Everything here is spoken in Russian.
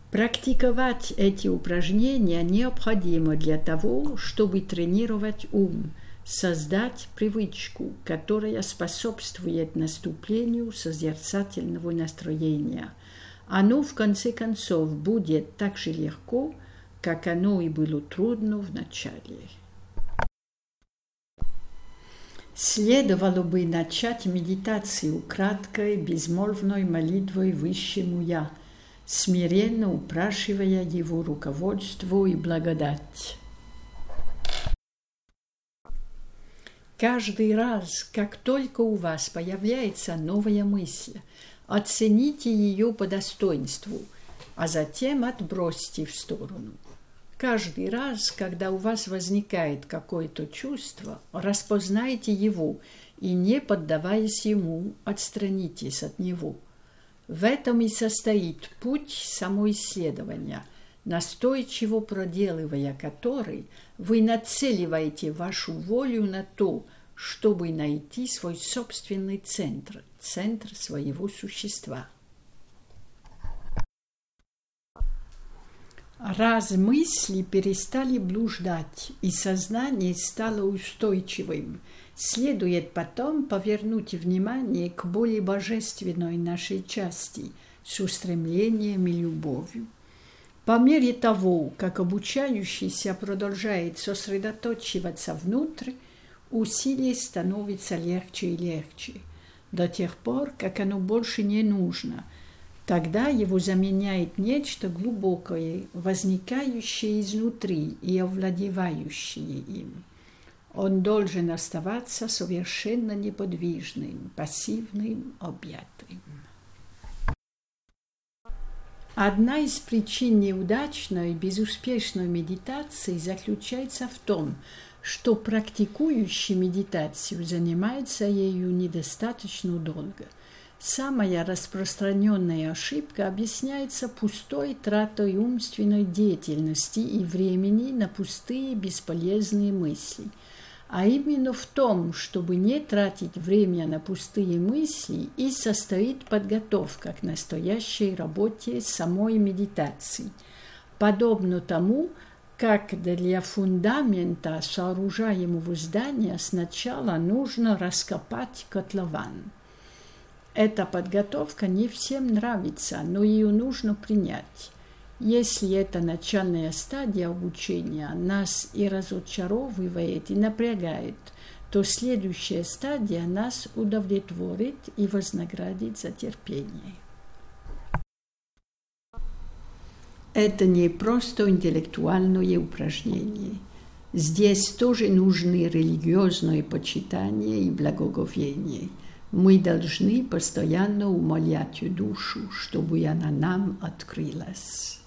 Практиковать эти упражнения необходимо для того, чтобы тренировать ум, создать привычку, которая способствует наступлению созерцательного настроения. Оно, в конце концов, будет так же легко, как оно и было трудно в начале. Следовало бы начать медитацию краткой, безмолвной молитвой Высшему Я, смиренно упрашивая Его руководство и благодать. Каждый раз, как только у вас появляется новая мысль, оцените ее по достоинству, а затем отбросьте в сторону. Каждый раз, когда у вас возникает какое-то чувство, распознайте его и, не поддаваясь ему, отстранитесь от него. В этом и состоит путь самоисследования, настойчиво проделывая который, вы нацеливаете вашу волю на то, чтобы найти свой собственный центр своего существа. Раз мысли перестали блуждать и сознание стало устойчивым, следует потом повернуть внимание к более божественной нашей части с устремлением и любовью. По мере того, как обучающийся продолжает сосредоточиваться внутрь, усилие становится легче и легче, до тех пор, как оно больше не нужно. Тогда его заменяет нечто глубокое, возникающее изнутри и овладевающее им. Он должен оставаться совершенно неподвижным, пассивным, объятым. Одна из причин неудачной и безуспешной медитации заключается в том, что практикующий медитацию занимается ею недостаточно долго. Самая распространенная ошибка объясняется пустой тратой умственной деятельности и времени на пустые бесполезные мысли. А именно в том, чтобы не тратить время на пустые мысли, и состоит подготовка к настоящей работе самой медитации. Подобно тому, как для фундамента сооружаемого здания сначала нужно раскопать котлован. Эта подготовка не всем нравится, но ее нужно принять. Если эта начальная стадия обучения нас и разочаровывает, и напрягает, то следующая стадия нас удовлетворит и вознаградит за терпение. Это не просто интеллектуальное упражнение. Здесь тоже нужны религиозное почитание и благоговение. Мы должны постоянно умолять душу, чтобы она нам открылась.